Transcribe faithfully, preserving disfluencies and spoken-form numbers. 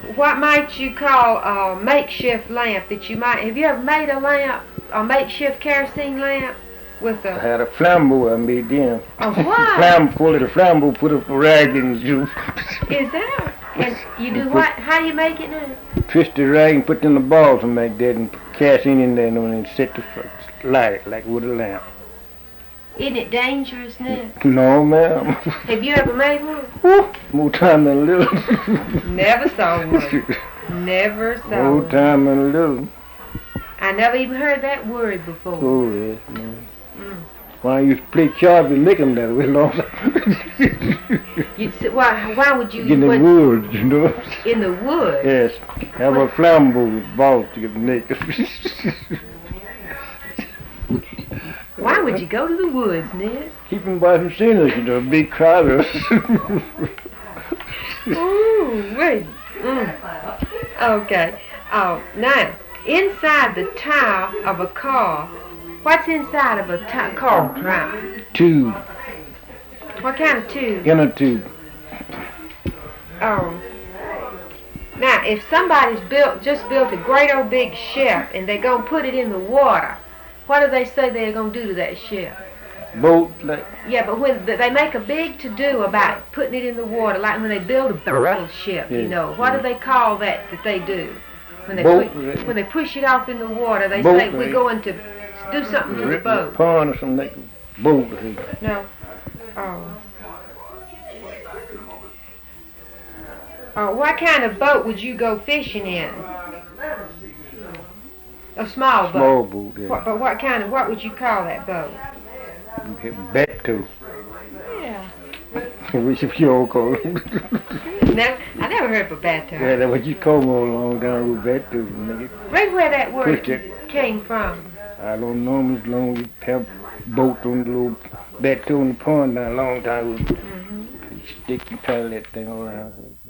what might you call a makeshift lamp that you might, have you ever made a lamp, a makeshift kerosene lamp with I a, had a flambeau I made then. a what? Flam full of the flambeau, put a rag in the juice. Is that, and you And do put- what, how do you make it now? Twist the rag and put in the balls and make that and put kerosene in there and then set the f- light it like with a lamp. Isn't it dangerous now? No, ma'am. Have you ever made one? Woo, more time than a little. Never saw one. Never saw More one. time than a little. I never even heard that word before. Oh, yes, man. Mm. When I used to play Charlie Lickum that way long You'd say, why, why would you in the put woods, you know. in the woods? Yes, have a flambeau with balls to get naked. Why would you go to the woods, Ned? Keep them by from seeing us, you know, a big crowd of us. Ooh, wait. Mm. Okay. Oh, now, inside the tire of a car, what's inside of a ti- car tire? Tube, What kind of tube? inner tube. Oh. Now, if somebody's built, just built a great old big ship and they're going to put it in the water, what do they say they're going to do to that ship? Boat, like, Yeah, but when th- they make a big to-do about putting it in the water, like when they build a battleship, you Yeah, know, what yeah. do they call that that they do? When they Boat, put, right. when they push it off in the water, they Boat, say we're right. going to do something to the written boat. pond or something like a boat. right. No. Oh. Oh, what kind of boat would you go fishing in? A small boat. Small boat, yeah. What, but what kind of, what would you call that boat? Okay, back to, Yeah. which if you all call it. Never, I never heard of a bathtub. Yeah, that's what you call them all along down the back to, nigga. Right where that word Push it. came from. I don't know as long as you have boat on the little back to in the pond now a long time. Mm-hmm. You stick and paddle that thing around.